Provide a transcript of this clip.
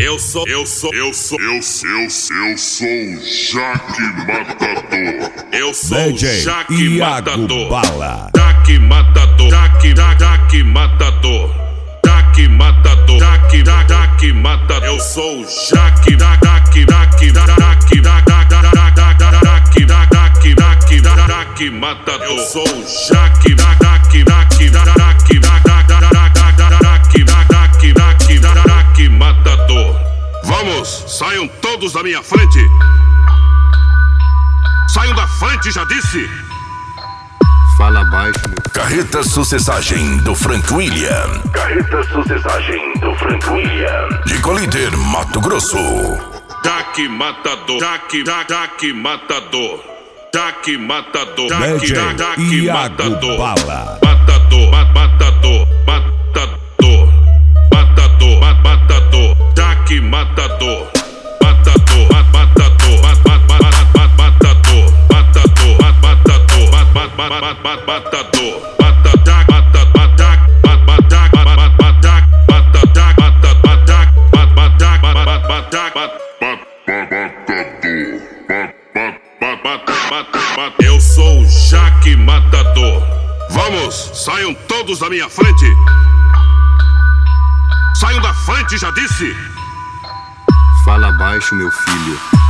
Eu sou Jaque Matador. Eu sou DJ Jaque Matador. Bala. Jaque Matador. Jaque Matador. Jaque Matador. Jaque Matador. Eu sou Jaque Matador. Eu sou Jaque Matador. Vamos, saiam todos da minha frente. Saiam da frente, já disse. Fala baixo, meu. Carreta Sucessagem do Frank William. Carreta Sucessagem do Frank William. De Colíder, Mato Grosso. Jaque Matador. Jaque Matador. Jaque Matador. DJ Jaque Matador. Bala. Matador. Jaque Matador. Eu sou Jaque Matador. Vamos, saiam todos da minha frente. Saiam da frente, já disse. Fala baixo, meu filho.